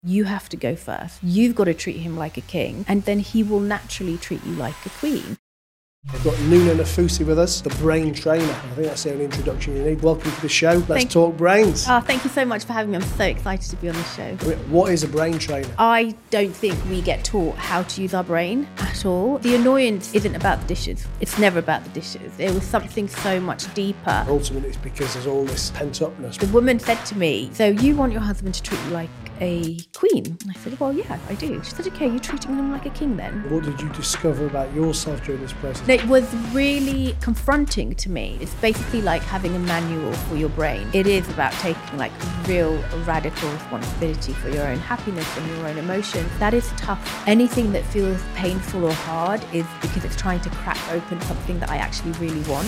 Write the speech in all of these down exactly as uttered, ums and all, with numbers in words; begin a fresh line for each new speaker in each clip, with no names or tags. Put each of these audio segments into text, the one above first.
You have to go first. You've got to treat him like a king, and then he will naturally treat you like a queen.
We've got Nuna Nafusi with us, the brain trainer. I think that's the only introduction you need. Welcome to the show. Let's
thank
talk brains.
Oh, thank you so much for having me. I'm so excited to be on the show.
I mean, what is a brain trainer?
I don't think we get taught how to use our brain at all. The annoyance isn't about the dishes. It's never about the dishes. It was something so much deeper.
Ultimately, it's because there's all this pent-upness.
The woman said to me, so you want your husband to treat you like a queen? And I said, well, yeah, I do. She said, okay, you're treating him like a king then?
What did you discover about yourself during this process?
It was really confronting to me. It's basically like having a manual for your brain. It is about taking like real radical responsibility for your own happiness and your own emotions. That is tough. Anything that feels painful or hard is because it's trying to crack open something that I actually really want.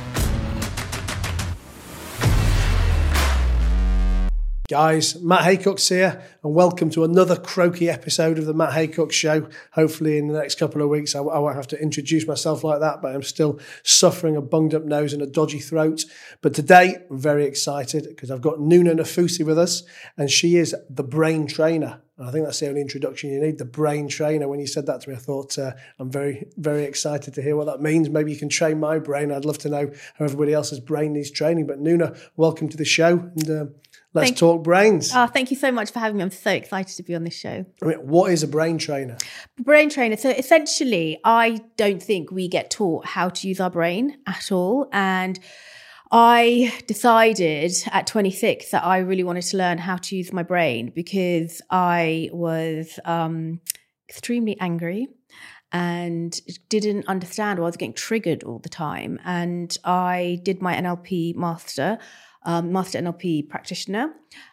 Guys, Matt Haycock's here, and welcome to another croaky episode of the Matt Haycock Show. Hopefully in the next couple of weeks I, I won't have to introduce myself like that, but I'm still suffering a bunged up nose and a dodgy throat. But today I'm very excited because I've got Nuna Nafusi with us, and she is the brain trainer. And I think that's the only introduction you need, the brain trainer. When you said that to me, I thought uh, I'm very, very excited to hear what that means. Maybe you can train my brain. I'd love to know how everybody else's brain needs training. But Nuna, welcome to the show. And uh, Let's thank, talk brains.
Oh, thank you so much for having me. I'm so excited to be on this show.
I mean, what is a brain trainer?
Brain trainer. So essentially, I don't think we get taught how to use our brain at all. And I decided at twenty-six that I really wanted to learn how to use my brain because I was um, extremely angry and didn't understand why I was getting triggered all the time. And I did my N L P master. Um, master N L P practitioner.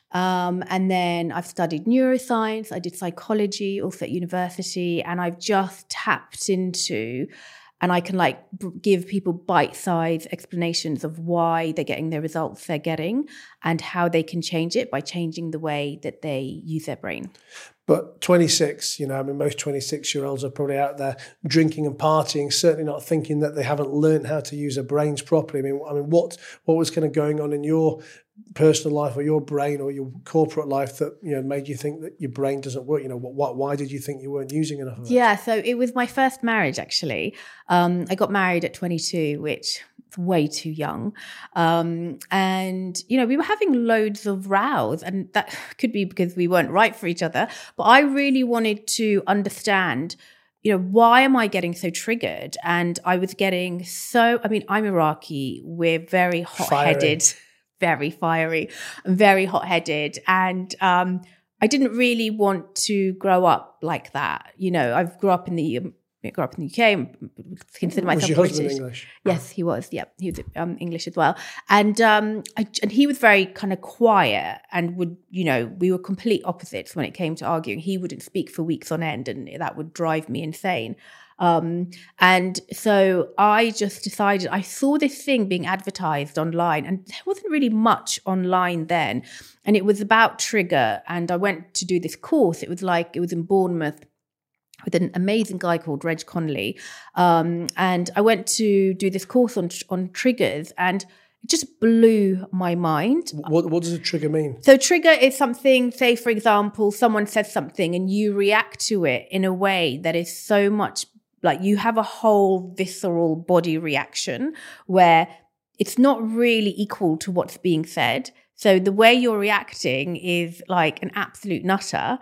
Um, and then I've studied neuroscience. I did psychology also at university. And I've just tapped into, and I can like b- give people bite-sized explanations of why they're getting the results they're getting and how they can change it by changing the way that they use their brain.
But twenty-six, you know, I mean, most twenty-six-year-olds are probably out there drinking and partying, certainly not thinking that they haven't learned how to use their brains properly. I mean, I mean, what what was kind of going on in your personal life or your brain or your corporate life that, you know, made you think that your brain doesn't work? You know, what, why did you think you weren't using enough of it?
Yeah, so it was my first marriage, actually. Um, I got married at twenty-two, which way too young. Um, and, you know, we were having loads of rows, and that could be because we weren't right for each other. But I really wanted to understand, you know, why am I getting so triggered? And I was getting so, I mean, I'm Iraqi. We're very hot-headed, fiery. very fiery, very hot-headed. And um, I didn't really want to grow up like that. You know, I grew up in the um, I grew up in the U K and consider myself
was your
British.
husband English?
Yes, he was. Yeah, he was um, English as well. And um, I, and he was very kind of quiet and would, you know, we were complete opposites when it came to arguing. He wouldn't speak for weeks on end, and that would drive me insane. Um, and so I just decided, I saw this thing being advertised online, and there wasn't really much online then. And it was about trigger. And I went to do this course. It was like, it was in Bournemouth, with an amazing guy called Reg Connolly. Um, and I went to do this course on on triggers, and it just blew my mind.
What, what does a trigger mean?
So trigger is something, say, for example, someone says something and you react to it in a way that is so much, like you have a whole visceral body reaction where it's not really equal to what's being said. So the way you're reacting is like an absolute nutter.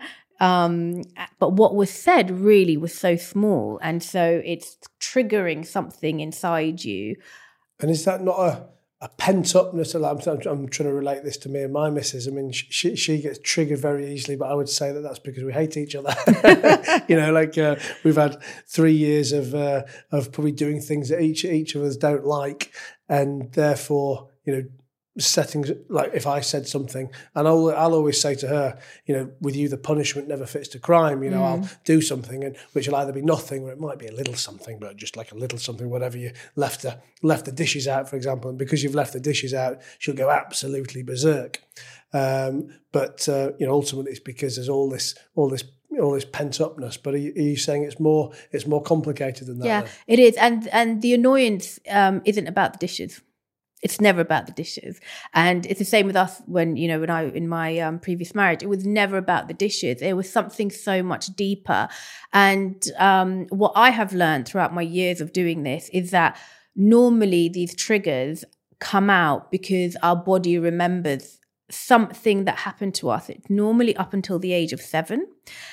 Um, but what was said really was so small. And so it's triggering something inside you.
And is that not a, a pent-upness? I'm, I'm, I'm trying to relate this to me and my missus. I mean, she, she gets triggered very easily, but I would say that that's because we hate each other. You know, like uh, we've had three years of uh, of probably doing things that each, each of us don't like. And therefore, you know, settings, like if I said something, and I'll, I'll always say to her, you know, with you the punishment never fits the crime. You know, mm. I'll do something, and which will either be nothing or it might be a little something, but just like a little something, whatever. You left the left the dishes out, for example, and because you've left the dishes out, she'll go absolutely berserk. Um, but uh, you know, ultimately, it's because there's all this all this all this pent upness. But are you, are you saying it's more it's more complicated than that?
Yeah,
then?
It is, and and the annoyance um, isn't about the dishes. It's never about the dishes. And it's the same with us when, you know, when I, in my um, previous marriage, it was never about the dishes. It was something so much deeper. And um, what I have learned throughout my years of doing this is that normally these triggers come out because our body remembers something that happened to us. It's normally up until the age of seven.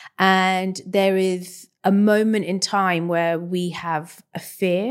And there is a moment in time where we have a fear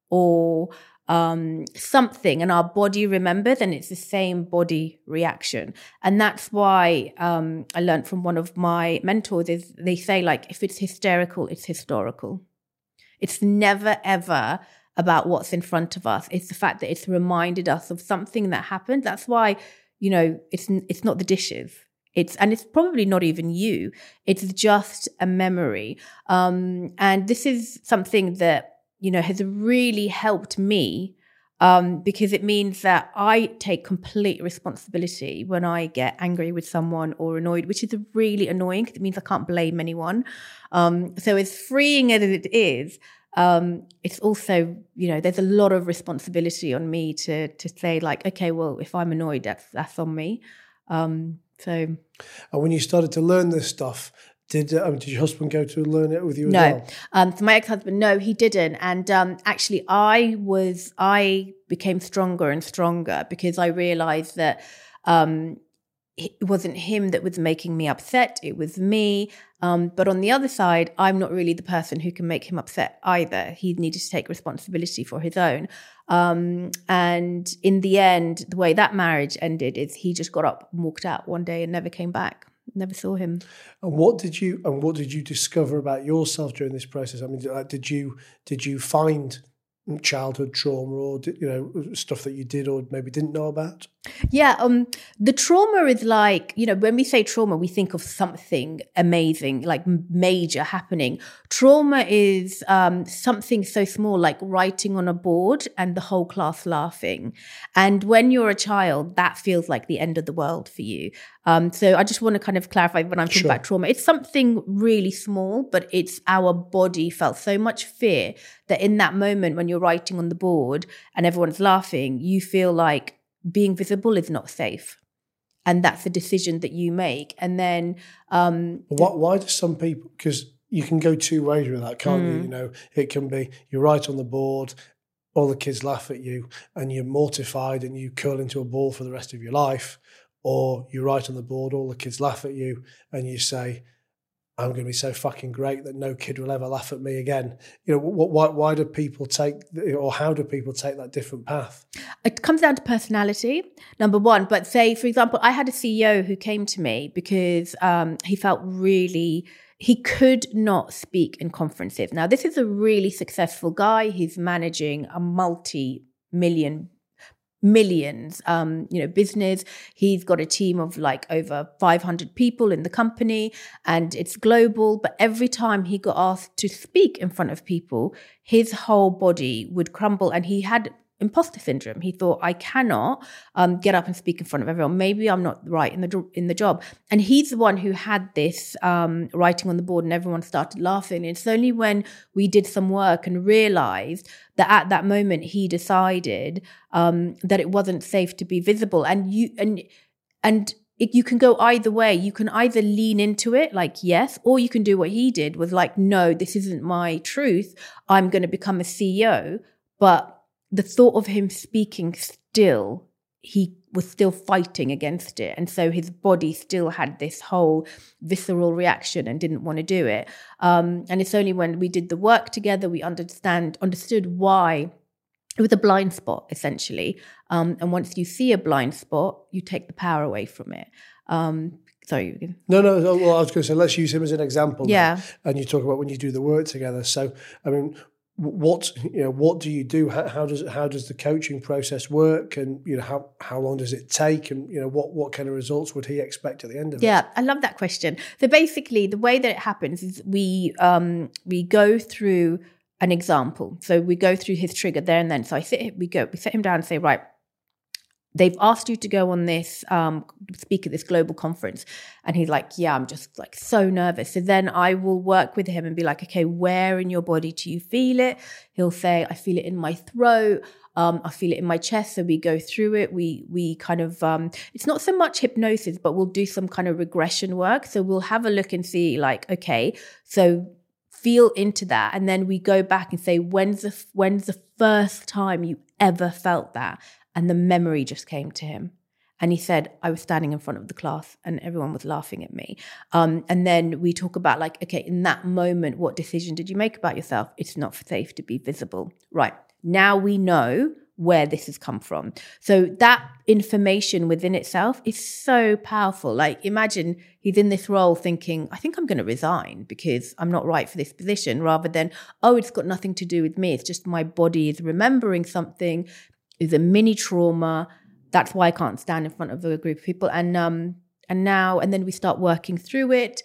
or um, something, and our body remembers, and it's the same body reaction. And that's why um, I learned from one of my mentors is they say, like, if it's hysterical, it's historical. It's never, ever about what's in front of us. It's the fact that it's reminded us of something that happened. That's why, you know, it's it's not the dishes. It's and it's probably not even you. It's just a memory. Um, and this is something that, you know, has really helped me um, because it means that I take complete responsibility when I get angry with someone or annoyed, which is really annoying because it means I can't blame anyone. Um, so as freeing as it is, um, it's also, you know, there's a lot of responsibility on me to to say, like, okay, well, if I'm annoyed, that's that's on me. Um, so,
and when you started to learn this stuff, did um, did your husband go to learn it with you as
no.
well?
No, um, so my ex-husband, no, he didn't. And um, actually, I was I became stronger and stronger because I realised that um, it wasn't him that was making me upset; it was me. Um, but on the other side, I'm not really the person who can make him upset either. He needed to take responsibility for his own. Um, and in the end, the way that marriage ended is he just got up and walked out one day and never came back. Never saw him.
And what did you and what did you discover about yourself during this process? I mean, did you did you find childhood trauma or, you know, stuff that you did or maybe didn't know about?
Yeah, um, the trauma is like, you know, when we say trauma, we think of something amazing, like major happening. Trauma is um, something so small, like writing on a board and the whole class laughing. And when you're a child, that feels like the end of the world for you. Um, so I just want to kind of clarify when I'm talking
Sure.
about trauma, it's something really small, but it's our body felt so much fear that in that moment when you're writing on the board and everyone's laughing, you feel like being visible is not safe. And that's a decision that you make. And then... Um,
why, why do some people... Because you can go two ways with that, can't mm. you? You know, it can be you write on the board, all the kids laugh at you and you're mortified and you curl into a ball for the rest of your life. Or you write on the board, all the kids laugh at you and you say, I'm going to be so fucking great that no kid will ever laugh at me again. You know, why, why do people take, or how do people take that different path?
It comes down to personality, number one. But say, for example, I had a C E O who came to me because um, he felt really, he could not speak in conferences. Now, this is a really successful guy. He's managing a multi-million millions, um, you know, business. He's got a team of like over five hundred people in the company and it's global. But every time he got asked to speak in front of people, his whole body would crumble and he had imposter syndrome. He thought, I cannot um, get up and speak in front of everyone. Maybe I'm not right in the in the job. And he's the one who had this um, writing on the board and everyone started laughing. And it's only when we did some work and realized that at that moment he decided um, that it wasn't safe to be visible. And you and and it, you can go either way. You can either lean into it like yes, or you can do what he did was like, no, this isn't my truth. I'm going to become a C E O. But the thought of him speaking still, he was still fighting against it. And so his body still had this whole visceral reaction and didn't want to do it. Um, and it's only when we did the work together, we understand understood why it was a blind spot, essentially. Um, and once you see a blind spot, you take the power away from it. Um, sorry.
No, no, well, I was going to say, let's use him as an example.
Yeah.
Now. And you talk about when you do the work together. So, I mean... What you know? What do you do? How, how does how does the coaching process work? And you know how, how long does it take? And you know what, what kind of results would he expect at the end of
yeah,
it?
Yeah, I love that question. So basically, the way that it happens is we um, we go through an example. So we go through his trigger there and then. So I sit, we go, we sit him down and say, right, they've asked you to go on this, um, speak at this global conference. And he's like, yeah, I'm just like so nervous. So then I will work with him and be like, okay, where in your body do you feel it? He'll say, I feel it in my throat. Um, I feel it in my chest. So we go through it. We, we kind of, um, it's not so much hypnosis, but we'll do some kind of regression work. So we'll have a look and see like, okay, so feel into that. And then we go back and say, when's the, when's the first time you ever felt that? And the memory just came to him. And he said, I was standing in front of the class and everyone was laughing at me. Um, and then we talk about like, okay, in that moment, what decision did you make about yourself? It's not safe to be visible. Right. Now we know where this has come from. So that information within itself is so powerful. Like imagine he's in this role thinking, I think I'm going to resign because I'm not right for this position, rather than, oh, it's got nothing to do with me. It's just my body is remembering something. Is a mini trauma. That's why I can't stand in front of a group of people. And um, and now, and then we start working through it.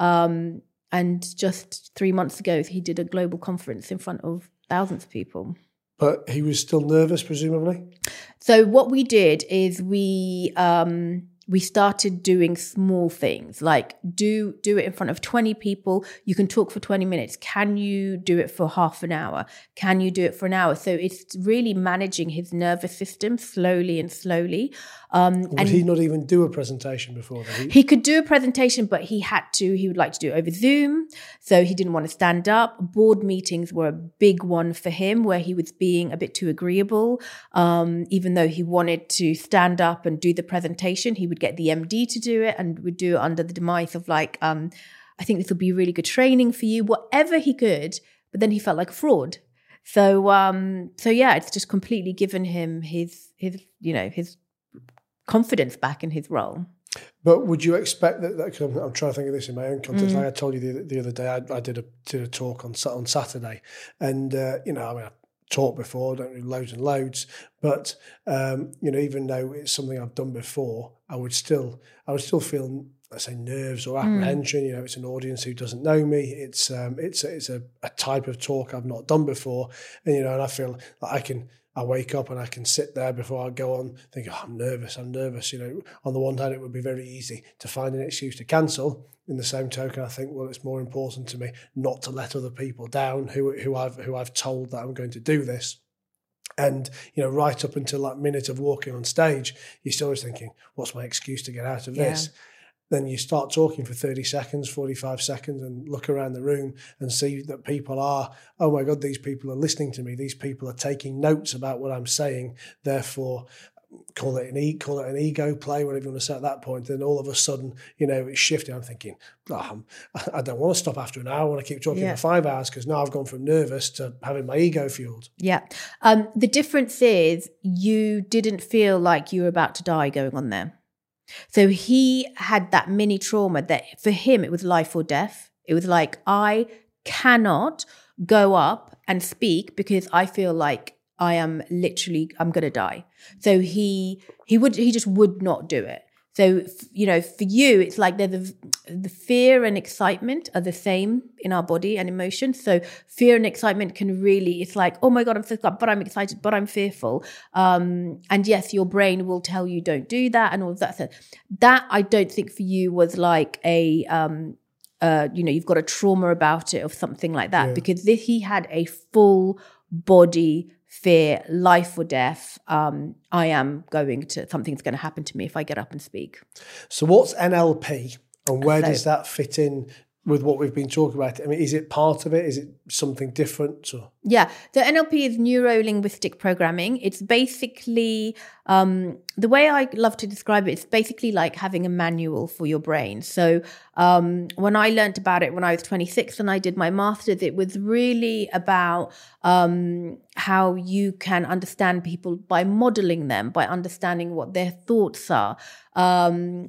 Um, and just three months ago, he did a global conference in front of thousands of people.
But he was still nervous, presumably?
So what we did is we um, we started doing small things, like do do it in front of twenty people. You can talk for twenty minutes. Can you do it for half an hour? Can you do it for an hour? So it's really managing his nervous system slowly and slowly. Um,
Would
and
he not even do a presentation before that? He,
he could do a presentation, but he had to, he would like to do it over Zoom. So he didn't want to stand up. Board meetings were a big one for him, where he was being a bit too agreeable. Um, even though he wanted to stand up and do the presentation, he would get the M D to do it and would do it under the demise of like, um, I think this will be really good training for you, whatever he could. But then he felt like a fraud. So, um, so yeah, it's just completely given him his, his, you know, his confidence back in his role.
But would you expect that, that I'm, I'm trying to think of this in my own context.
Mm.
Like I told you the, the other day, I, I did a did a talk on on Saturday, and uh, you know, I mean, I taught before, I don't do loads and loads, but um, you know, even though it's something I've done before, I would still I would still feel, let's say, nerves or apprehension. Mm. You know, it's an audience who doesn't know me. It's um, it's it's a, a type of talk I've not done before, and you know, and I feel like I can. I wake up and I can sit there before I go on, think, oh, I'm nervous, I'm nervous. You know, on the one hand, it would be very easy to find an excuse to cancel. In the same token, I think, well, it's more important to me not to let other people down who who I've who I've told that I'm going to do this. And, you know, right up until that minute of walking on stage, you're still always thinking, what's my excuse to get out of this? Yeah. Then you start talking for thirty seconds, forty-five seconds, and look around the room and see that people are, oh my God, these people are listening to me. These people are taking notes about what I'm saying. Therefore, call it an e- call it an ego play, whatever you want to say at that point. Then all of a sudden, you know, it's shifting. I'm thinking, oh, I'm, I don't want to stop after an hour. I want to keep talking yeah. for five hours because now I've gone from nervous to having my ego fueled.
Yeah. Um, the difference is you didn't feel like you were about to die going on there. So he had that mini trauma that for him, it was life or death. It was like, I cannot go up and speak because I feel like I am literally, I'm going to die. So he, he would, he just would not do it. So, you know, for you, it's like there's a, the fear and excitement are the same in our body and emotion. So fear and excitement can really, it's like, oh my God, I'm so excited, but I'm excited, but I'm fearful. Um, and yes, your brain will tell you don't do that and all of that. So that I don't think for you was like a, um, uh, you know, you've got a trauma about it or something like that, yeah. because this, he had a full body fear, life or death. Um, I am going to, something's going to happen to me if I get up and speak.
So what's N L P and where
so,
does that fit in with what we've been talking about? I mean, is it part of it? Is it something different? Or?
Yeah, the N L P is neuro-linguistic programming. It's basically, um, the way I love to describe it, it's basically like having a manual for your brain. So um, when I learned about it when I was twenty-six and I did my master's, it was really about um, how you can understand people by modeling them, by understanding what their thoughts are, um,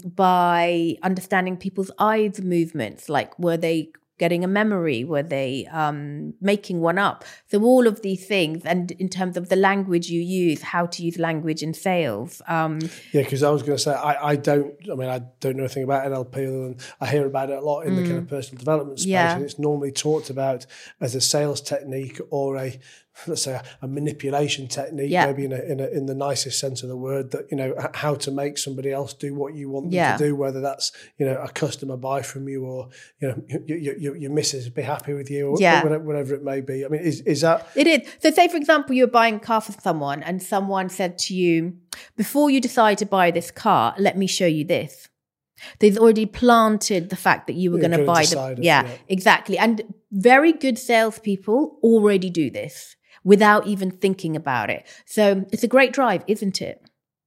by understanding people's eyes movements, like were they getting a memory, were they um, making one up? So all of these things, and in terms of the language you use, how to use language in sales. Um,
yeah, because I was going to say, I, I don't, I mean, I don't know anything about N L P other than I hear about it a lot in mm, the kind of personal development space. Yeah. And it's normally talked about as a sales technique or a let's say a, a manipulation technique,
yeah.
maybe in a, in a, in the nicest sense of the word, that, you know, how to make somebody else do what you want them
yeah.
to do, whether that's, you know, a customer buy from you, or, you know, your, your, your missus be happy with you, or
yeah.
whatever, whatever it may be. I mean, is, is that...
It is. So say, for example, you're buying a car for someone and someone said to you, before you decide to buy this car, let me show you this. They've already planted the fact that you were going to buy the... Yeah, yeah, exactly. And very good salespeople already do this without even thinking about it. So it's a great drive, isn't it?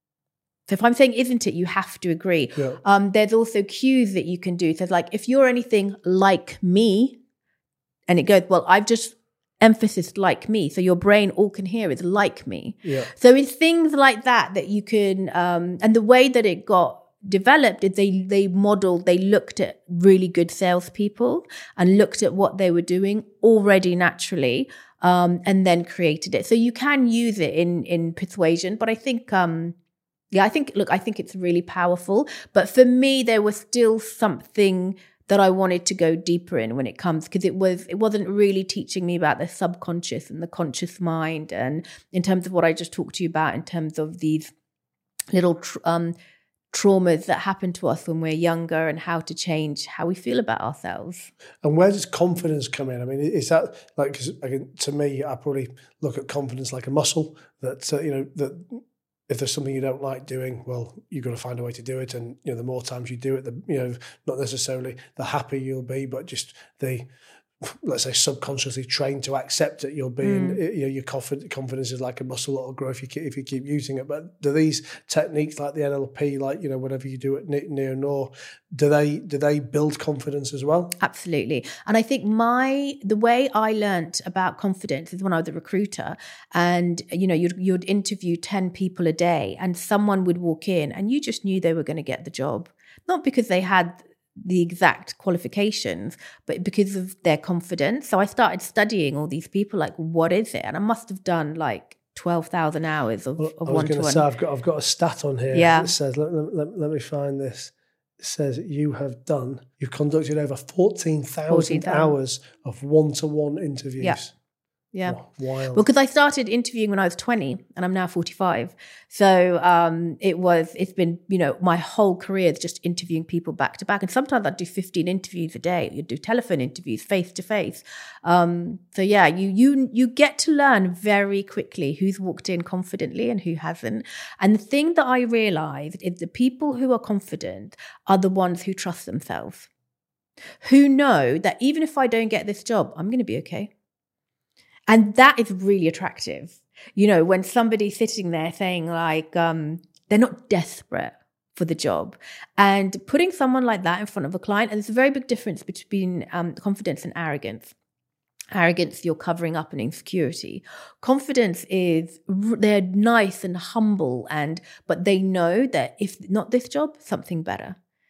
So if I'm saying isn't it, you have to agree.
Yeah.
Um, there's also cues that you can do. So it's like, if you're anything like me, and it goes, well, I've just emphasis like me. So your brain all can hear is like me.
Yeah.
So it's things like that that you can, um, and the way that it got developed is they they modeled, they looked at really good salespeople and looked at what they were doing already naturally, um, and then created it. So you can use it in in persuasion, but I think um, yeah, I think look, I think it's really powerful. But for me, there was still something that I wanted to go deeper in when it comes, because it was it wasn't really teaching me about the subconscious and the conscious mind, and in terms of what I just talked to you about, in terms of these little tr- um. traumas that happen to us when we're younger, and how to change how we feel about ourselves.
And where does confidence come in? I mean, is that like, because again, to me, I probably look at confidence like a muscle that, uh, you know, that if there's something you don't like doing, well, you've got to find a way to do it. And, you know, the more times you do it, the, you know, not necessarily the happier you'll be, but just the, let's say, subconsciously trained to accept it, you'll be, mm. and you know, your confidence is like a muscle that'll grow if you keep, if you keep using it. But do these techniques like the N L P, like, you know, whatever you do at Neo-Noor, do they do they build confidence as well?
Absolutely. And I think my the way I learnt about confidence is when I was a recruiter, and you know, you'd you'd interview ten people a day, and someone would walk in, and you just knew they were going to get the job, not because they had the exact qualifications, but because of their confidence. So I started studying all these people, like, what is it? And I must have done like twelve thousand hours of,
well,
of
I was
one-to-one.
Say, I've got I've got a stat on here
yeah.
that says, let, let, let me find this. It says you have done, you've conducted over fourteen thousand hours of one-to-one interviews.
Yeah. Yeah.
Oh, wild.
Well, because I started interviewing when I was twenty, and I'm now forty-five. So um, it was, it's been, you know, my whole career is just interviewing people back to back. And sometimes I'd do fifteen interviews a day. You'd do telephone interviews, face to face. Um, so yeah, you you you get to learn very quickly who's walked in confidently and who hasn't. And the thing that I realized is the people who are confident are the ones who trust themselves, who know that even if I don't get this job, I'm going to be okay. And that is really attractive. You know, when somebody's sitting there saying like, um, they're not desperate for the job, and putting someone like that in front of a client. And there's a very big difference between um, confidence and arrogance. Arrogance, you're covering up an insecurity. Confidence is, they're nice and humble, and but they know that if not this job, something better.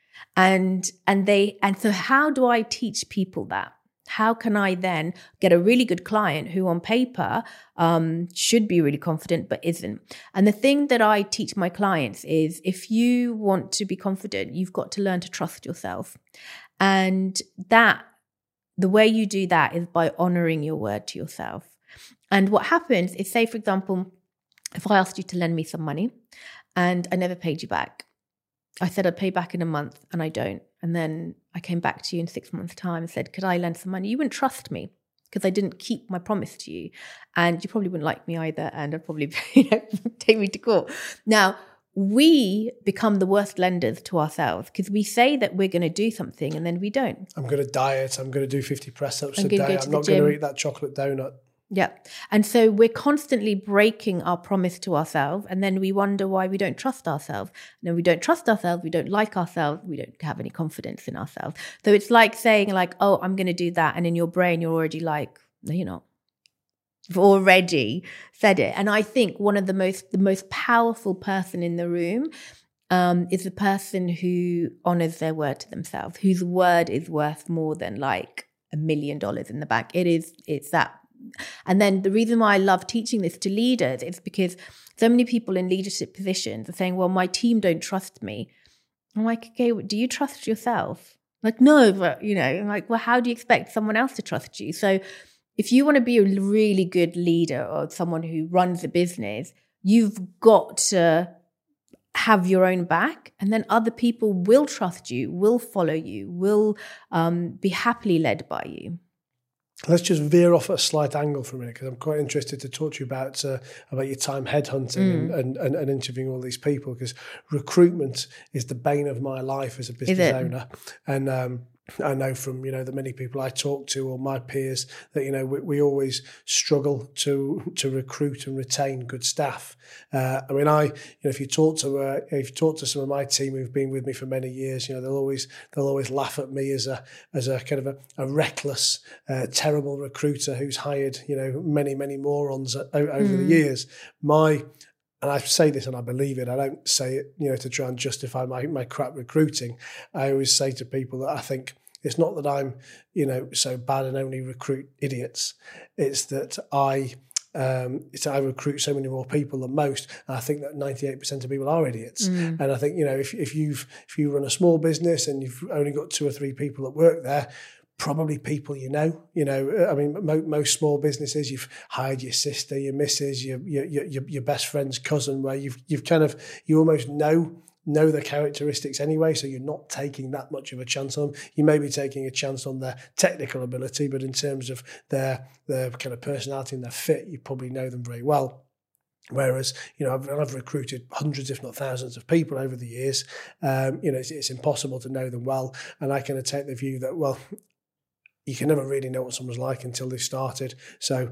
And and they and so how do I teach people that? How can I then get a really good client who on paper um, should be really confident but isn't? And the thing that I teach my clients is, if you want to be confident, you've got to learn to trust yourself. And that, the way you do that is by honoring your word to yourself. And what happens is, say, for example, if I asked you to lend me some money and I never paid you back, I said I'd pay back in a month and I don't. And then I came back to you in six months' time and said, could I lend some money? You wouldn't trust me because I didn't keep my promise to you. And you probably wouldn't like me either. And I'd probably you know, take me to court. Now, we become the worst lenders to ourselves because we say that we're going to do something and then we don't.
I'm going to diet. I'm going to do fifty press-ups
I'm
a day.
Go
I'm not going to eat that chocolate donut.
Yeah. And so we're constantly breaking our promise to ourselves, and then we wonder why we don't trust ourselves. And then we don't trust ourselves, we don't like ourselves, we don't have any confidence in ourselves. So it's like saying like, oh, I'm going to do that. And in your brain, you're already like, no, you're not. You've already said it. And I think one of the most, the most powerful person in the room um, is the person who honors their word to themselves, whose word is worth more than like a million dollars in the bank. It is, it's that. And then the reason why I love teaching this to leaders is because so many people in leadership positions are saying, well, my team don't trust me. I'm like, okay, do you trust yourself? Like, no, but, you know, I'm like, well, how do you expect someone else to trust you? So if you want to be a really good leader or someone who runs a business, you've got to have your own back, and then other people will trust you, will follow you, will um, be happily led by you.
Let's just veer off at a slight angle for a minute, because I'm quite interested to talk to you about uh, about your time headhunting mm. and, and, and interviewing all these people, because recruitment is the bane of my life as a business owner. And um, I know from, you know, the many people I talk to or my peers that, you know, we, we always struggle to to recruit and retain good staff. Uh, I mean, I, you know, if you talk to uh, if you talk to some of my team who've been with me for many years, you know, they'll always they'll always laugh at me as a as a kind of a, a reckless, uh, terrible recruiter who's hired, you know, many many morons o- over mm. the years. My And I say this and I believe it. I don't say it, you know, to try and justify my, my crap recruiting. I always say to people that I think it's not that I'm, you know, so bad and only recruit idiots. It's that I, um, it's I recruit so many more people than most. And I think that ninety-eight percent of people are idiots. Mm. And I think, you know, if if you've if you run a small business and you've only got two or three people that work there, probably people you know, you know. I mean, mo- most small businesses, you've hired your sister, your missus, your your your, your best friend's cousin, where you've you've kind of you almost know know their characteristics anyway, so you're not taking that much of a chance on them. You may be taking a chance on their technical ability, but in terms of their their kind of personality and their fit, you probably know them very well. Whereas, you know, I've, I've recruited hundreds, if not thousands of people over the years. Um, you know, it's, it's impossible to know them well, and I kind of take the view that, well, you can never really know what someone's like until they've started. So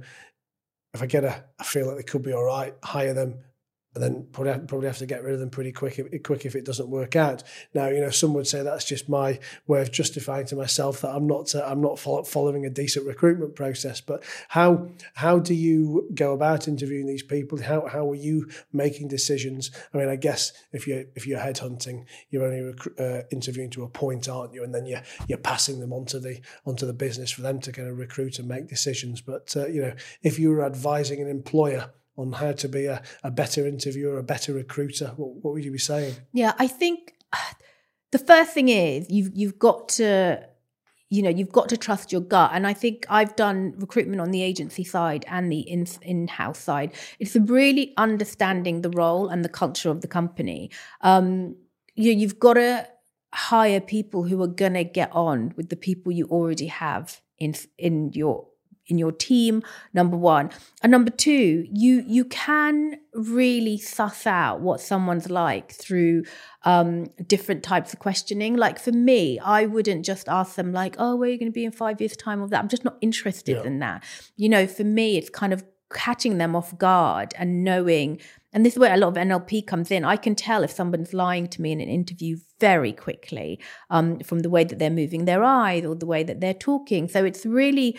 if I get a, I feel like they could be all right, hire them, and then probably have, probably have to get rid of them pretty quick if, quick if it doesn't work out. Now, you know, some would say that's just my way of justifying to myself that I'm not uh, I'm not follow, following a decent recruitment process. But how how do you go about interviewing these people? How how are you making decisions? I mean, I guess if you if you're headhunting, you're only rec- uh, interviewing to a point, aren't you? And then you're you're passing them onto the onto the business for them to kind of recruit and make decisions. But uh, you know, if you were advising an employer on how to be a, a better interviewer, a better recruiter, what, what would you be saying?
Yeah, I think the first thing is you've you've got to, you know, you've got to trust your gut. And I think I've done recruitment on the agency side and the in, in-house side. It's really understanding the role and the culture of the company. Um, you, you've got to hire people who are going to get on with the people you already have in in your in your team, number one. And number two, you you can really suss out what someone's like through um, different types of questioning. Like for me, I wouldn't just ask them like, oh, where are you going to be in five years' time of that? I'm just not interested yeah. in that. You know, for me, it's kind of catching them off guard and knowing, and this is where a lot of N L P comes in. I can tell if someone's lying to me in an interview very quickly um, from the way that they're moving their eyes or the way that they're talking. So it's really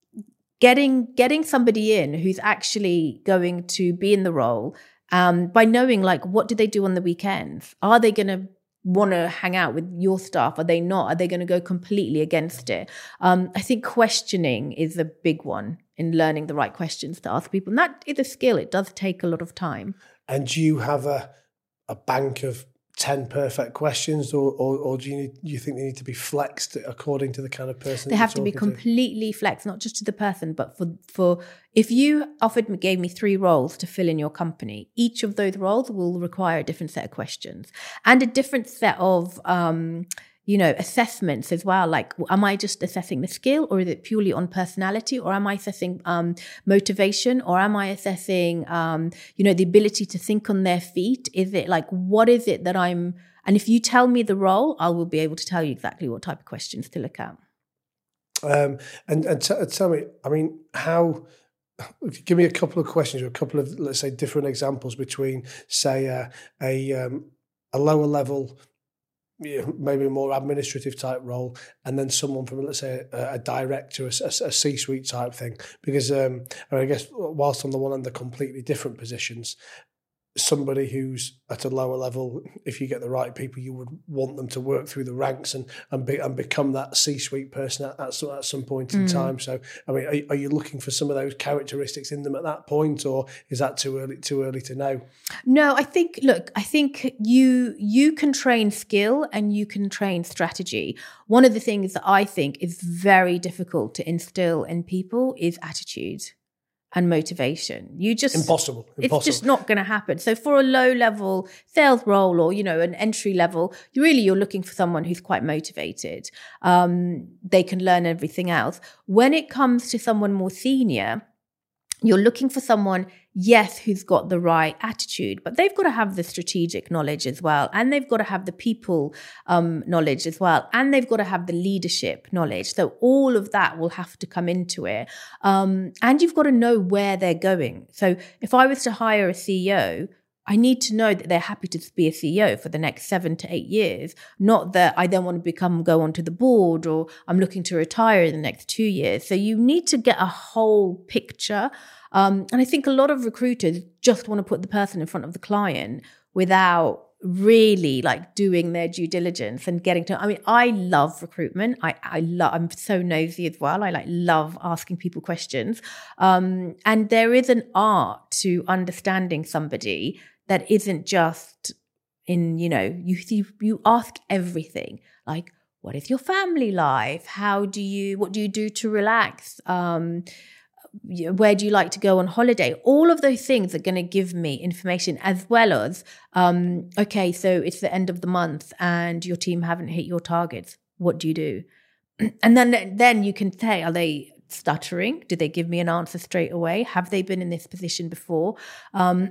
Getting getting somebody in who's actually going to be in the role um, by knowing, like, what do they do on the weekends? Are they going to want to hang out with your staff? Are they not? Are they going to go completely against it? Um, I think questioning is a big one in learning the right questions to ask people. And that is a skill. It does take a lot of time.
And do you have a a bank of ten perfect questions, or, or, or do you need, do you think they need to be flexed according to the kind of person?
They have to be completely to? flexed, not just to the person, but for for if you offered me, gave me three roles to fill in your company, each of those roles will require a different set of questions and a different set of um, you know, assessments as well. Like, am I just assessing the skill, or is it purely on personality, or am I assessing um, motivation, or am I assessing, um, you know, the ability to think on their feet? Is it like, what is it that I'm, and if you tell me the role, I will be able to tell you exactly what type of questions to look at.
Um, and and t- tell me, I mean, how, give me a couple of questions or a couple of, let's say, different examples between, say, uh, a, um, a lower level, you know, maybe a more administrative type role, and then someone from, let's say, a, a director, a, a C-suite type thing. Because um, I, mean, I guess whilst on the one hand they're completely different positions, somebody who's at a lower level, if you get the right people, you would want them to work through the ranks and and, be, and become that C-suite person at, at, some, at some point in mm. time. So, I mean, are, are you looking for some of those characteristics in them at that point, or is that too early too early to know?
No, I think, look, I think you you can train skill and you can train strategy. One of the things that I think is very difficult to instill in people is attitude and motivation. You just
impossible. impossible.
It's just not going to happen. So for a low level sales role, or, you know, an entry level, you really, you're looking for someone who's quite motivated. Um, they can learn everything else. When it comes to someone more senior, you're looking for someone, yes, who's got the right attitude, but they've got to have the strategic knowledge as well. And they've got to have the people um, knowledge as well. And they've got to have the leadership knowledge. So all of that will have to come into it. Um, and you've got to know where they're going. So if I was to hire a C E O, I need to know that they're happy to be a C E O for the next seven to eight years, not that I then want to become, go onto the board, or I'm looking to retire in the next two years. So you need to get a whole picture. Um, and I think a lot of recruiters just want to put the person in front of the client without really like doing their due diligence and getting to, I mean, I love recruitment. I, I love, I'm so nosy as well. I like love asking people questions. Um, and there is an art to understanding somebody that isn't just in, you know, you you, you ask everything, like, what is your family life? How do you, what do you do to relax? Um, where do you like to go on holiday? All of those things are going to give me information, as well as, um, okay, so it's the end of the month and your team haven't hit your targets. What do you do? And then, then you can say, are they stuttering? Do they give me an answer straight away? Have they been in this position before? Um,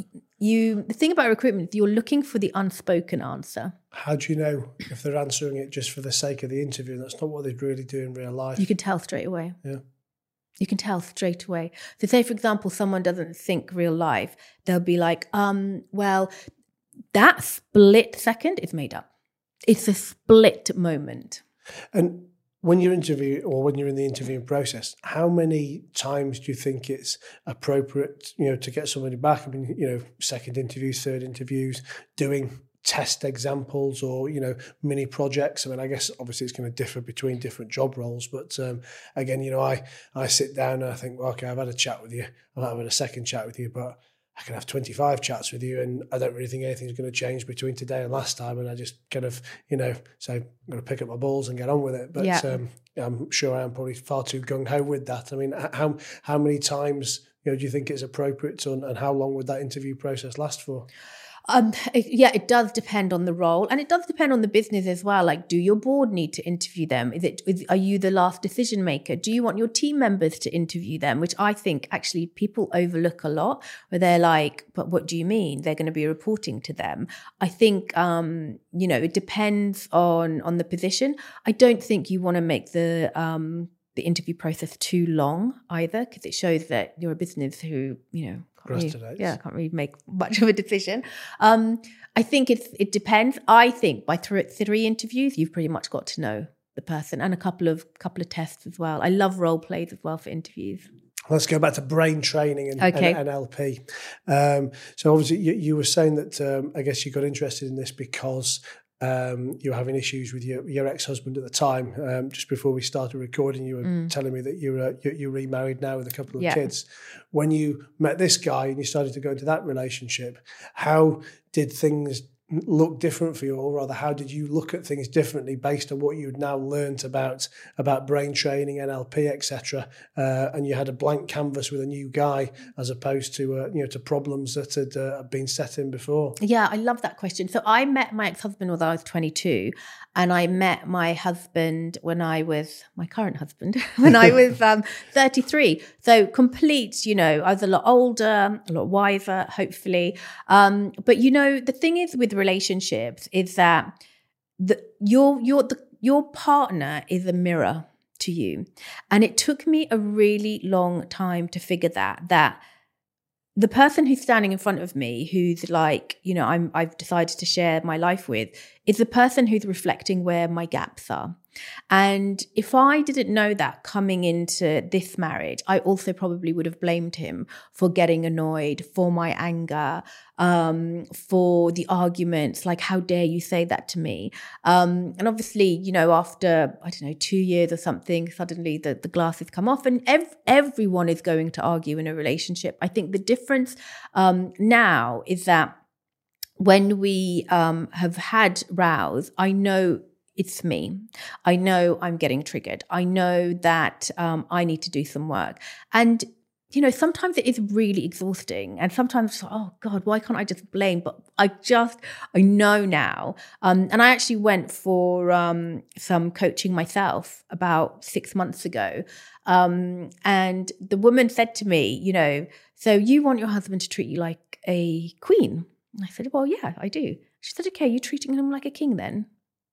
you, the thing about recruitment, you're looking for the unspoken answer.
How do you know if they're answering it just for the sake of the interview? That's not what they'd really do in real life.
You can tell straight away.
Yeah.
You can tell straight away. So say, for example, someone doesn't think real life. They'll be like, um, well, that split second is made up. It's a split moment.
And when you're interviewing, or when you're in the interviewing process, how many times do you think it's appropriate, you know, to get somebody back? I mean, you know, second interviews, third interviews, doing test examples, or, you know, mini projects. I mean, I guess obviously it's going to differ between different job roles, but um, again, you know, I, I sit down and I think, well, okay, I've had a chat with you, I've had a second chat with you, but I can have twenty-five chats with you, and I don't really think anything's going to change between today and last time. And I just kind of, you know, say, I'm going to pick up my balls and get on with it. But yeah. um, I'm sure I am probably far too gung-ho with that. I mean, how how many times, you know, do you think it's appropriate to, and how long would that interview process last for?
Um, it, yeah, it does depend on the role, and it does depend on the business as well. Like, do your board need to interview them? Is it, is, are you the last decision maker? Do you want your team members to interview them? Which I think actually people overlook a lot, where they're like, but what do you mean? They're going to be reporting to them. I think, um, you know, it depends on, on the position. I don't think you want to make the, um, the interview process too long either, because it shows that you're a business who, you know, Can't really, yeah, can't really make much of a decision. Um, I think it's, it depends. I think by th- three interviews, you've pretty much got to know the person, and a couple of couple of tests as well. I love role plays as well for interviews.
Let's go back to brain training and,
okay.
and N L P. Um, so obviously you, you were saying that um, I guess you got interested in this because Um, you were having issues with your, your ex-husband at the time. Um, just before we started recording, you were mm. telling me that you're, uh, you're you're remarried now with a couple of yeah. kids. When you met this guy and you started to go into that relationship, how did things look different for you, or rather, how did you look at things differently based on what you'd now learnt about about brain training, N L P, et cetera? Uh, and you had a blank canvas with a new guy, as opposed to uh, you know to problems that had uh, been set in before.
Yeah, I love that question. So I met my ex-husband when I was twenty-two, and I met my husband when I was my current husband when I was um, thirty-three. So complete, you know, I was a lot older, a lot wiser, hopefully. Um, but you know, the thing is with relationships is that the, your your the, your partner is a mirror to you, and it took me a really long time to figure that that the person who's standing in front of me, who's like, you know, I'm I've decided to share my life with, is the person who's reflecting where my gaps are. And if I didn't know that coming into this marriage, I also probably would have blamed him for getting annoyed, for my anger, um, for the arguments, like, how dare you say that to me? Um, and obviously, you know, after, I don't know, two years or something, suddenly the, the glasses come off, and ev- everyone is going to argue in a relationship. I think the difference um, now is that when we um, have had rows, I know it's me. I know I'm getting triggered. I know that um, I need to do some work. And, you know, sometimes it is really exhausting. And sometimes it's like, oh God, why can't I just blame? But I just, I know now. Um, and I actually went for um, some coaching myself about six months ago. Um, and the woman said to me, you know, so you want your husband to treat you like a queen? And I said, well, yeah, I do. She said, okay, you're treating him like a king then?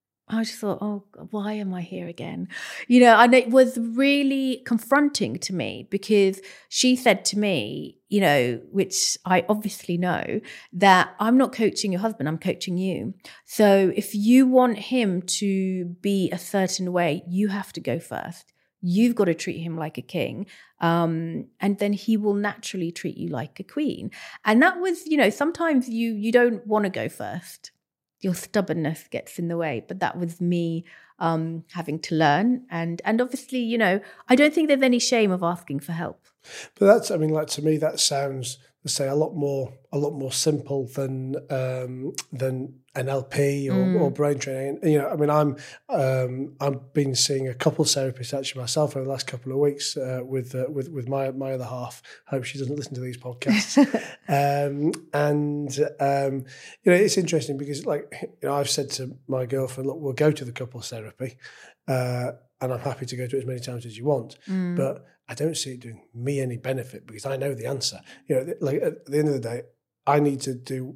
I just thought, oh, why am I here again? You know, and it was really confronting to me because she said to me, you know, which I obviously know, that I'm not coaching your husband, I'm coaching you. So if you want him to be a certain way, you have to go first. You've got to treat him like a king. Um, and then he will naturally treat you like a queen. And that was, you know, sometimes you you don't want to go first. Your stubbornness gets in the way. But that was me um, having to learn. And and obviously, you know, I don't think there's any shame of asking for help.
But that's, I mean, like, to me, that sounds, let's say, a lot more, a lot more simple than um, than N L P or, mm. or brain training. You know, I mean, I'm um, I've been seeing a couple therapists actually myself over the last couple of weeks uh, with uh, with with my my other half. I hope she doesn't listen to these podcasts. um, and um, you know, it's interesting because, like, you know, I've said to my girlfriend, look, we'll go to the couples therapy, uh, and I'm happy to go to it as many times as you want, mm. but I don't see it doing me any benefit because I know the answer. You know, like, at the end of the day, I need to do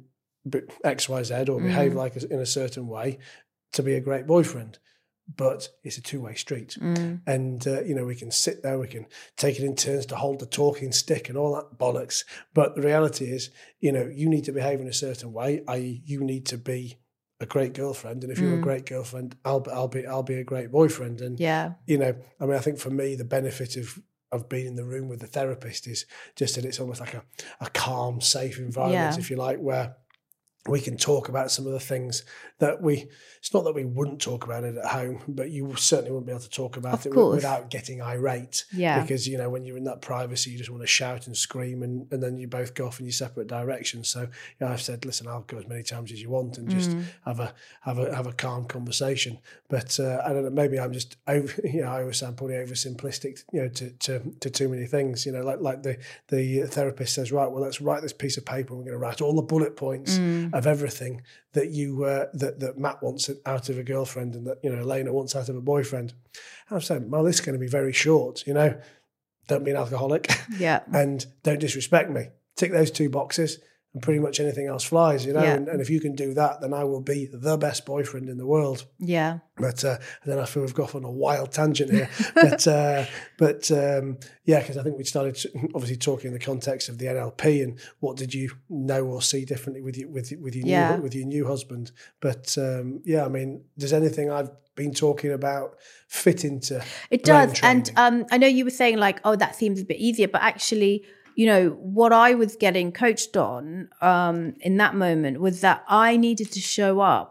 X, Y, Z or behave mm. like a, in a certain way to be a great boyfriend. But it's a two-way street. Mm. And, uh, you know, we can sit there, we can take it in turns to hold the talking stick and all that bollocks. But the reality is, you know, you need to behave in a certain way, that is you need to be a great girlfriend. And if you're mm. a great girlfriend, I'll, I'll be I'll be a great boyfriend. And, yeah. you know, I mean, I think for me, the benefit of of being in the room with the therapist is just that it's almost like a, a calm, safe environment, yeah. if you like, where we can talk about some of the things that we, it's not that we wouldn't talk about it at home, but you certainly wouldn't be able to talk about of it course. without getting irate. Yeah. Because, you know, when you're in that privacy, you just want to shout and scream and, and then you both go off in your separate directions. So, you know, I've said, listen, I'll go as many times as you want and just mm. have a have a have a calm conversation. But uh, I don't know, maybe I'm just over, you know, I always sound probably oversimplistic, you know, to, to to too many things. You know, like like the the therapist says, right, well, let's write this piece of paper. We're going to write all the bullet points mm. of everything that you uh, that that Matt wants out of a girlfriend and that, you know, Elena wants out of a boyfriend. I'm saying, well, this is going to be very short. You know, don't be an alcoholic, yeah, and don't disrespect me. Tick those two boxes, and pretty much anything else flies. You know, yeah. and, and if you can do that, then I will be the best boyfriend in the world. Yeah. But uh, then I feel we've got on a wild tangent here. but uh, but um, yeah, because I think we started obviously talking in the context of the N L P and what did you know or see differently with you, with with your yeah. new with your new husband. But um, yeah, I mean, does anything I've been talking about fit into
it? Does, and um, I know you were saying like, oh, that seems a bit easier, but actually, you know, what I was getting coached on um, in that moment was that I needed to show up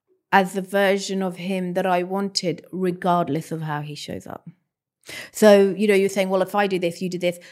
as the version of him that I wanted, regardless of how he shows up. So, you know, you're saying, well, if I do this, you do this.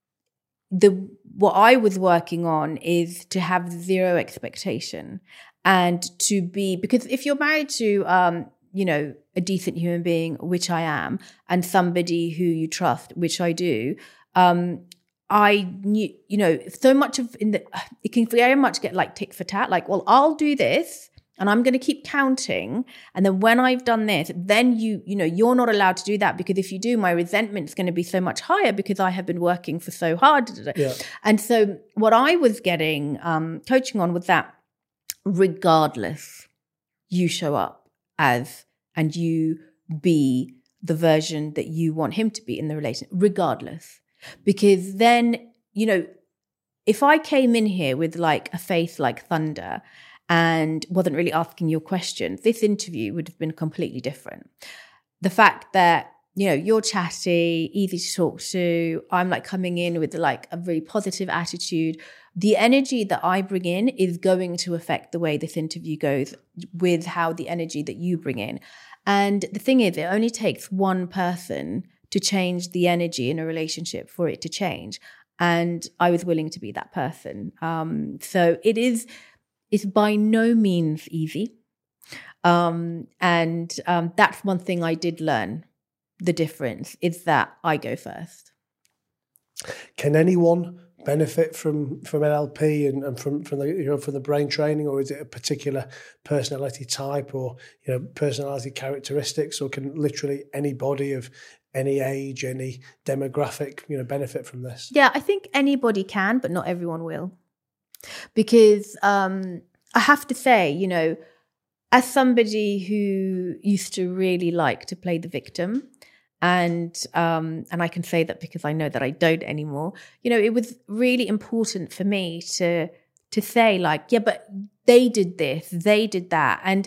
The what I was working on is to have zero expectation and to be, because if you're married to, um, you know, a decent human being, which I am, and somebody who you trust, which I do, um, I knew, you know, so much of in the, it can very much get like tit for tat, like, well, I'll do this and I'm going to keep counting. And then when I've done this, then you, you know, you're not allowed to do that because if you do, my resentment's going to be so much higher because I have been working for so hard. Yeah. And so what I was getting um, coaching on was that regardless, you show up as, and you be the version that you want him to be in the relationship, regardless. Because then, you know, if I came in here with like a face like thunder and wasn't really asking your questions, this interview would have been completely different. the fact that, you know, you're chatty, easy to talk to, I'm like coming in with like a really positive attitude. The energy that I bring in is going to affect the way this interview goes with how the energy that you bring in. And the thing is, it only takes one person to change the energy in a relationship for it to change. And I was willing to be that person. Um, so it is, it's by no means easy. Um, and um, that's one thing I did learn. The difference is that I go first.
Can anyone benefit from from N L P and, and from from the you know from the brain training, or is it a particular personality type or you know personality characteristics, or can literally anybody of any age, any demographic you know benefit from this?
Yeah, I think anybody can, but not everyone will, because um, I have to say, you know, as somebody who used to really like to play the victim. And um, and I can say that because I know that I don't anymore. You know, it was really important for me to to say like, yeah, but they did this, they did that. And,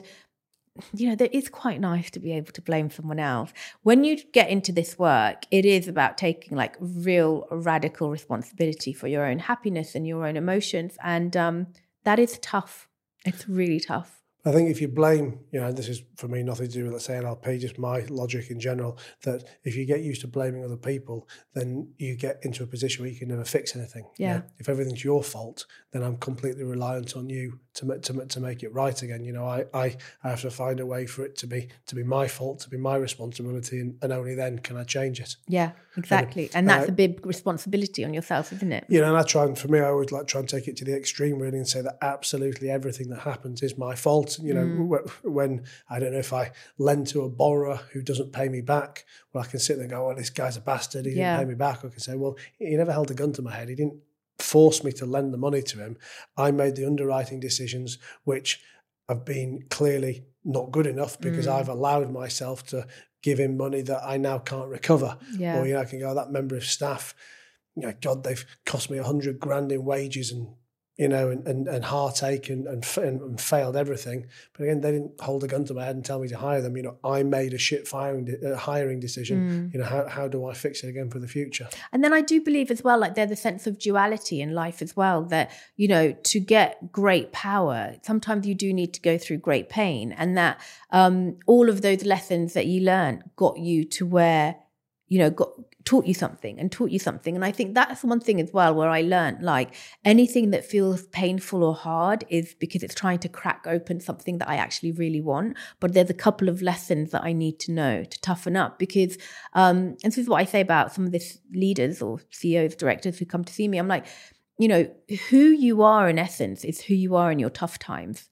you know, it's quite nice to be able to blame someone else. When you get into this work, it is about taking like real radical responsibility for your own happiness and your own emotions. And um, that is tough. It's really tough.
I think if you blame, you know, this is for me nothing to do with, let's say, N L P, just my logic in general, that if you get used to blaming other people, then you get into a position where you can never fix anything.
Yeah.
You know? If everything's your fault, then I'm completely reliant on you to to to make it right again. You know, I I, I have to find a way for it to be to be my fault, to be my responsibility, and, and only then can I change it.
Yeah, exactly. And, and that's uh, a big responsibility on yourself, isn't it?
You know, and I try and for me, I always like try and take it to the extreme really and say that absolutely everything that happens is my fault. You know, mm. when, I don't know, if I lend to a borrower who doesn't pay me back, well, I can sit there and go, well, this guy's a bastard, he yeah. didn't pay me back. I can say, well, he never held a gun to my head. He didn't force me to lend the money to him. I made the underwriting decisions, which have been clearly not good enough because mm. I've allowed myself to give him money that I now can't recover. Yeah. Or, you know, I can go, that member of staff, you know, God, they've cost me a hundred grand in wages and, you know, and, and, and heartache and, and and failed everything. But again, they didn't hold a gun to my head and tell me to hire them. You know, I made a shit firing, uh, hiring decision. Mm. You know, how how do I fix it again for the future?
And then I do believe as well, like there's a sense of duality in life as well, that, you know, to get great power, sometimes you do need to go through great pain. And that um, all of those lessons that you learned got you to where, you know, got taught you something and taught you something. And I think that's one thing as well where I learned, like anything that feels painful or hard is because it's trying to crack open something that I actually really want. But there's a couple of lessons that I need to know to toughen up because, um, and this is what I say about some of these leaders or C E Os, directors who come to see me. I'm like, you know, who you are in essence is who you are in your tough times.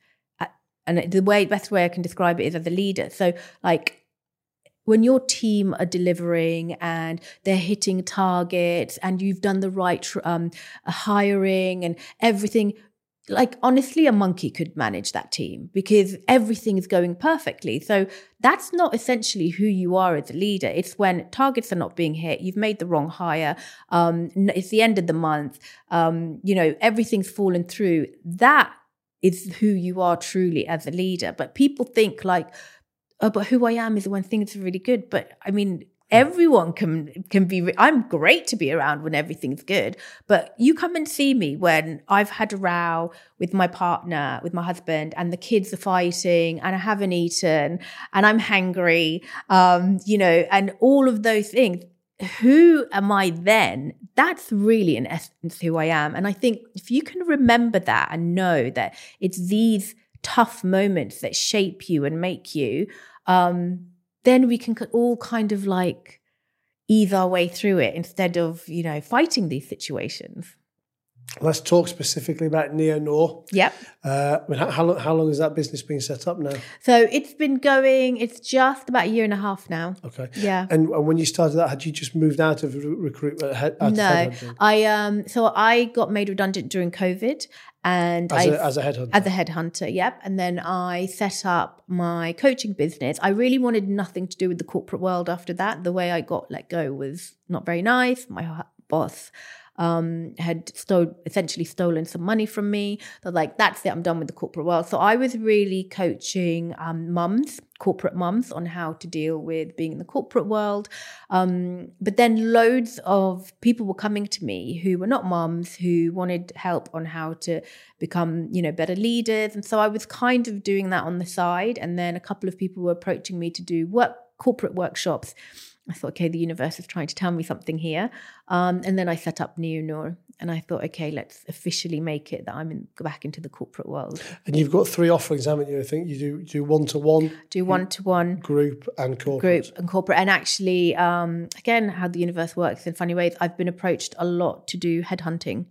And the way, best way I can describe it is as a leader. So like, when your team are delivering and they're hitting targets and you've done the right um, hiring and everything, like honestly, a monkey could manage that team because everything is going perfectly. So that's not essentially who you are as a leader. It's when targets are not being hit, you've made the wrong hire, um, it's the end of the month, um, you know, everything's fallen through. That is who you are truly as a leader. But people think like, oh, but who I am is when things are really good. But I mean, everyone can can be, re- I'm great to be around when everything's good. But you come and see me when I've had a row with my partner, with my husband, and the kids are fighting and I haven't eaten and I'm hangry, um, you know, and all of those things. Who am I then? That's really in essence who I am. And I think if you can remember that and know that it's these tough moments that shape you and make you, um, then we can all kind of like ease our way through it instead of, you know, fighting these situations.
Let's talk specifically about Neo-Nour.
Yep.
Uh, I mean, how, how long how long has that business been set up now?
So it's been going, it's just about a year and a half now.
Okay.
Yeah.
And, and when you started that, had you just moved out of recruitment? Out
no,
of
I um. So I got made redundant during COVID. And
as,
I,
a, as a headhunter?
As a headhunter, yep. And then I set up my coaching business. I really wanted nothing to do with the corporate world after that. The way I got let go was not very nice. My boss um, had stole, essentially stolen some money from me. They're like, that's it, I'm done with the corporate world. So I was really coaching um, mums, corporate mums, on how to deal with being in the corporate world. Um, but then loads of people were coming to me who were not mums, who wanted help on how to become, you know, better leaders. And so I was kind of doing that on the side. And then a couple of people were approaching me to do work, corporate workshops. I thought, okay, the universe is trying to tell me something here. Um, and then I set up Neo-Noor, and I thought, okay, let's officially make it that I'm in, go back into the corporate world.
And you've got three offerings, haven't you? I think you do do one-to-one.
Do one-to-one.
Group and corporate.
Group and corporate. And actually, um, again, how the universe works in funny ways, I've been approached a lot to do headhunting.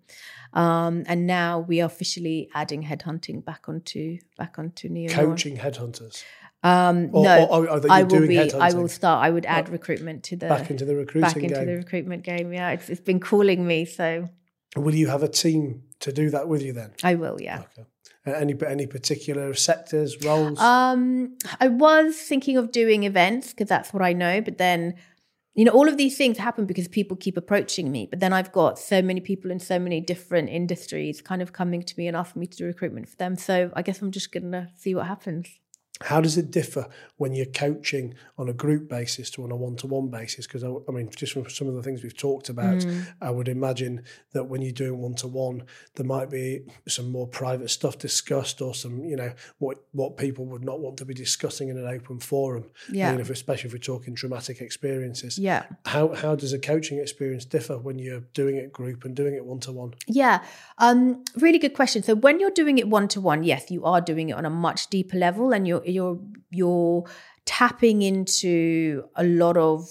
Um, and now we are officially adding headhunting back onto back onto Neo-Noor.
Coaching headhunters.
Um,
or,
no,
or, or
I will be. I will start. I would add
oh,
recruitment to the
back into the recruiting
back into
game.
the recruitment game. Yeah, it's it's been calling me. So,
will you have a team to do that with you then?
I will. Yeah.
Okay. Uh, any any particular sectors, roles?
Um, I was thinking of doing events because that's what I know. But then, you know, all of these things happen because people keep approaching me. But then I've got so many people in so many different industries kind of coming to me and asking me to do recruitment for them. So I guess I'm just gonna see what happens.
How does it differ when you're coaching on a group basis to on a one-to-one basis? Because, I, I mean, just from some of the things we've talked about, mm. I would imagine that when you're doing one-to-one, there might be some more private stuff discussed or some, you know, what what people would not want to be discussing in an open forum,
yeah.
you know, especially if we're talking traumatic experiences.
Yeah.
How how does a coaching experience differ when you're doing it group and doing it one-to-one?
Yeah, um, really good question. So when you're doing it one-to-one, yes, you are doing it on a much deeper level, and you're you're you're tapping into a lot of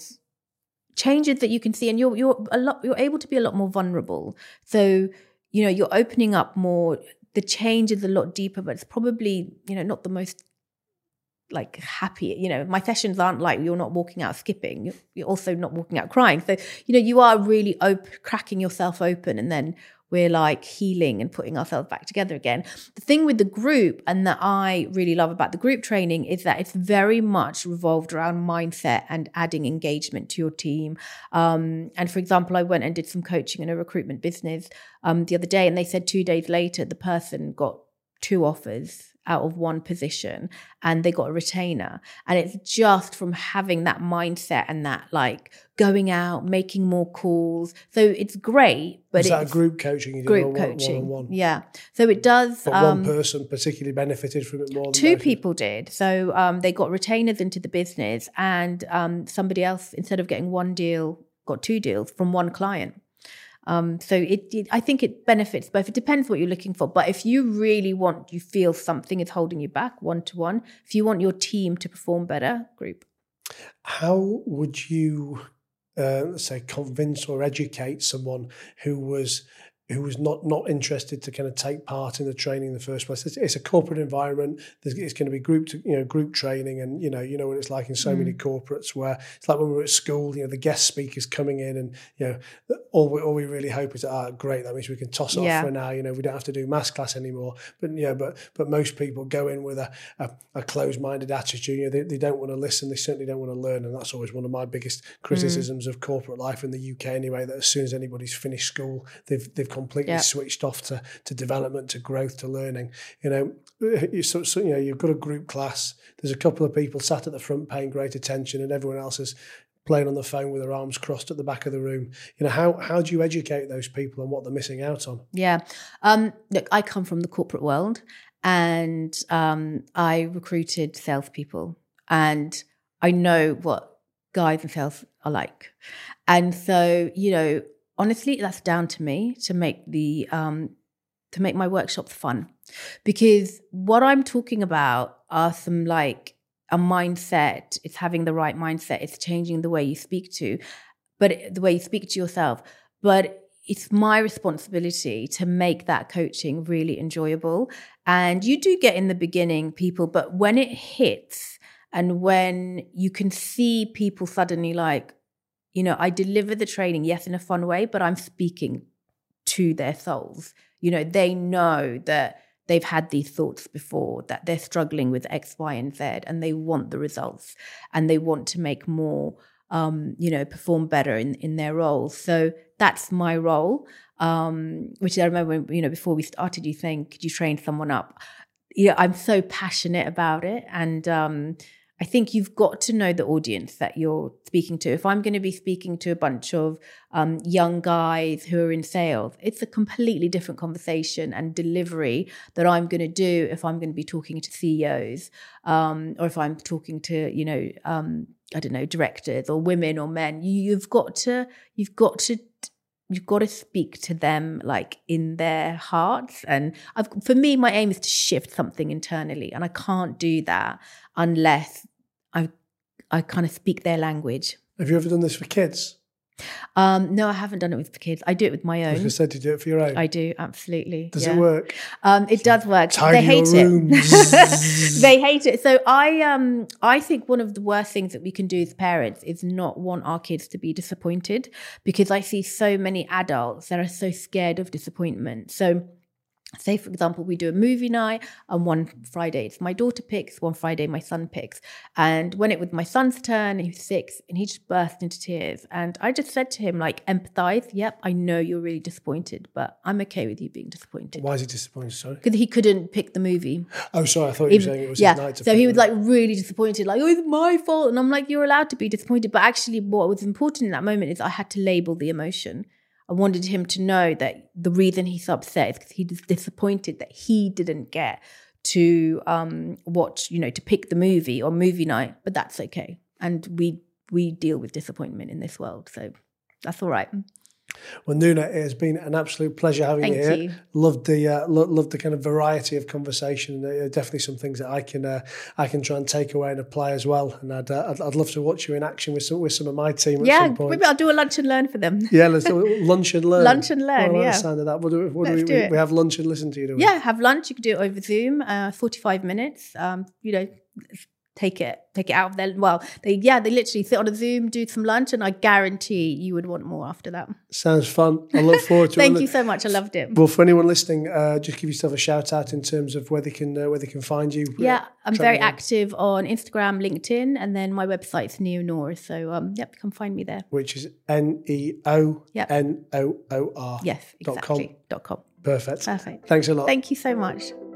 changes that you can see, and you're you're a lot you're able to be a lot more vulnerable. So, you know, you're opening up more. The change is a lot deeper, but it's probably, you know, not the most like happy. You know, my sessions aren't like you're not walking out skipping. You're, you're also not walking out crying. So, you know, you are really op- cracking yourself open, and then we're like healing and putting ourselves back together again. The thing with the group, and that I really love about the group training, is that it's very much revolved around mindset and adding engagement to your team. Um, and for example, I went and did some coaching in a recruitment business um, the other day, and they said two days later, the person got two offers out of one position and they got a retainer. And it's just from having that mindset and that like going out, making more calls. So it's great, but
it's
it's
that group coaching you do
group
one,
coaching.
One on one.
Yeah. So it does.
But
um,
one person particularly benefited from it more than
two
both.
people did. So um, they got retainers into the business, and um, somebody else, instead of getting one deal, got two deals from one client. Um, so it, it, I think it benefits both. It depends what you're looking for. But if you really want, you feel something is holding you back, one-to-one. If you want your team to perform better, group.
How would you, uh, say, convince or educate someone who was who was not not interested to kind of take part in the training in the first place? It's, it's a corporate environment. There's, it's going to be group, to, you know, group training, and you know, you know what it's like in so mm. many corporates where it's like when we were at school. You know, the guest speakers coming in, and you know, all we all we really hope is, ah, great, that means we can toss
yeah.
off for now. You know, we don't have to do maths class anymore. But yeah, but but most people go in with a a, a closed-minded attitude. You know, they, they don't want to listen. They certainly don't want to learn, and that's always one of my biggest criticisms mm. of corporate life in the U K. Anyway, that as soon as anybody's finished school, they've they've completely yep. switched off to, to development, to growth, to learning. You know, you, so, so, you know, you've got a group class. There's a couple of people sat at the front paying great attention, and everyone else is playing on the phone with their arms crossed at the back of the room. You know, how how do you educate those people on what they're missing out on? Yeah,
um, look, I come from the corporate world, and um, I recruited salespeople, and I know what guys in sales are like, and so you know. Honestly, that's down to me to make the um, to make my workshops fun, because what I'm talking about are some like a mindset. It's having the right mindset. It's changing the way you speak to, but the way you speak to yourself. But it's my responsibility to make that coaching really enjoyable. And you do get in the beginning people, but when it hits and when you can see people suddenly like, you know, I deliver the training, yes, in a fun way, but I'm speaking to their souls. You know, they know that they've had these thoughts before, that they're struggling with X, Y, and Z, and they want the results, and they want to make more, um, you know, perform better in, in their roles. So that's my role. um, which I remember, when, you know, before we started, you saying, could you train someone up? Yeah, I'm so passionate about it. And um, I think you've got to know the audience that you're speaking to. If I'm going to be speaking to a bunch of um, young guys who are in sales, it's a completely different conversation and delivery that I'm going to do if I'm going to be talking to C E Os um, or if I'm talking to, you know, um, I don't know, directors or women or men. You, you've got to, you've got to, you've got to speak to them like in their hearts. And I've, for me, my aim is to shift something internally, and I can't do that unless I I kind of speak their language.
Have you ever done this for kids?
Um, no, I haven't done it with kids. I do it with my own.
I was going to say, do you do it for your own?
I do, absolutely.
Does
yeah.
it work?
Um, it does work.
Tidy
They hate
your rooms.
it. They hate it. So I um I think one of the worst things that we can do as parents is not want our kids to be disappointed, because I see so many adults that are so scared of disappointment. So say, for example, we do a movie night, and one Friday it's my daughter picks, one Friday my son picks. And when it was my son's turn, he was six, and he just burst into tears. And I just said to him, like, empathize. Yep, I know you're really disappointed, but I'm okay with you being disappointed.
Why is he disappointed, sorry?
Because he couldn't pick the movie.
Oh, sorry, I thought you were saying it was
yeah.
his night to
So
pick
he was
them.
like really disappointed, like, oh, it's my fault. And I'm like, you're allowed to be disappointed. But actually what was important in that moment is I had to label the emotion. I wanted him to know that the reason he's upset is because he was disappointed that he didn't get to um, watch, you know, to pick the movie or movie night, but that's okay. And we we deal with disappointment in this world, so that's all right.
Well, Nuna, it has been an absolute pleasure having
Thank
you here.
you.
Loved the uh, lo- loved the kind of variety of conversation. Uh, definitely some things that I can uh, I can try and take away and apply as well. And I'd, uh, I'd I'd love to watch you in action with some with some of my team at
Yeah,
some point.
maybe I'll do a lunch and learn for them.
Yeah, let's do lunch and learn.
Lunch and learn,
Oh, I like
yeah.
the sound of that. What do we, what do
Let's
we,
do
we,
it.
we have lunch and listen to you, do we?
Yeah, have lunch. You can do it over Zoom, uh, forty-five minutes. Um, you know, take it, take it out of their, well, they, yeah, they literally sit on a Zoom, do some lunch, and I guarantee you would want more after that.
Sounds fun. I look forward to it.
Thank you so much. I loved it.
Well, for anyone listening, uh, just give yourself a shout out in terms of where they can uh, where they can find you.
Yeah, I'm
Try
very
and-
active on Instagram, LinkedIn, and then my website's Neonor. So, um, yep, come find me there.
Which is N E O
Yep.
N O O R.
Yes,
Dot com.
exactly. Dot com.
Perfect.
Perfect.
Thanks a lot.
Thank you so much.